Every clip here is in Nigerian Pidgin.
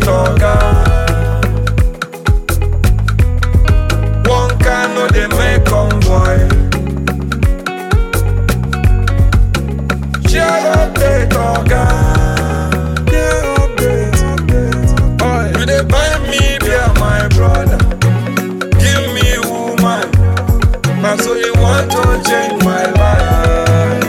oga. One car no dey make convoy. Share update oga. Share update. You dey buy me beer, my brother. Give me woman. Na so you want to change my life.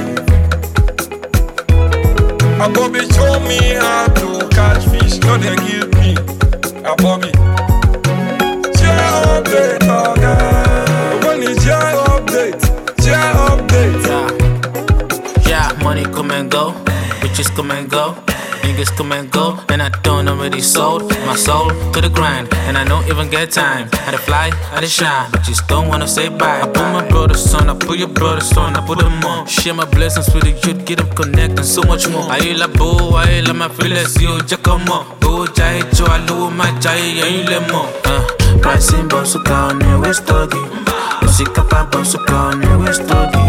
Abobi show me how to catch fish. No dey give me. Abobi. Share update, oga. When is share update? Share update. Yeah, money come and go, bitches come and go, niggas come and go, and I don't already sold my soul to the grind, and I don't even get time. I dey fly, I dey shine, but just don't wanna say bye. I put my brother's on, I put your brother's on, I put them on. Share my blessings with the youth, get them connected, so much more. Aye la bo, aye la ma feelings, yo, Giacomo. Go jai jo, I love my jai, ain't let more. Pricing boss, on the West Doggy. Music up, boss, on the West Doggy.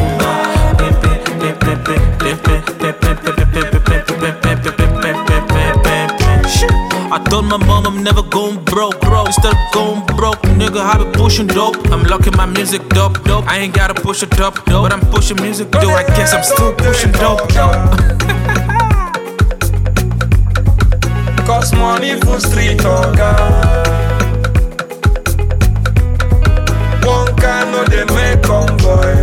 I told my mom I'm never going broke. Instead of going broke, nigga, I be pushing dope. I'm locking my music dope. I ain't gotta push it up, but I'm pushing music though. I guess I'm still pushing dope. Cost money for street oga. One car no dey make convoy.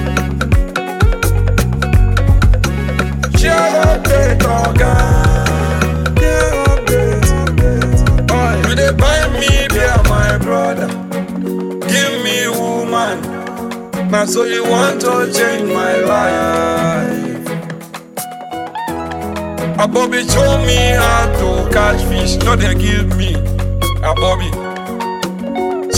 Share update oga. You dey buy me beer, my brother. Give me woman. Na so you want to change my life. Abobi show me how to catch fish. No dey give me. Abobi.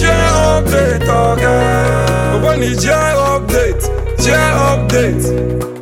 Share update, oga. When is share update? Share update.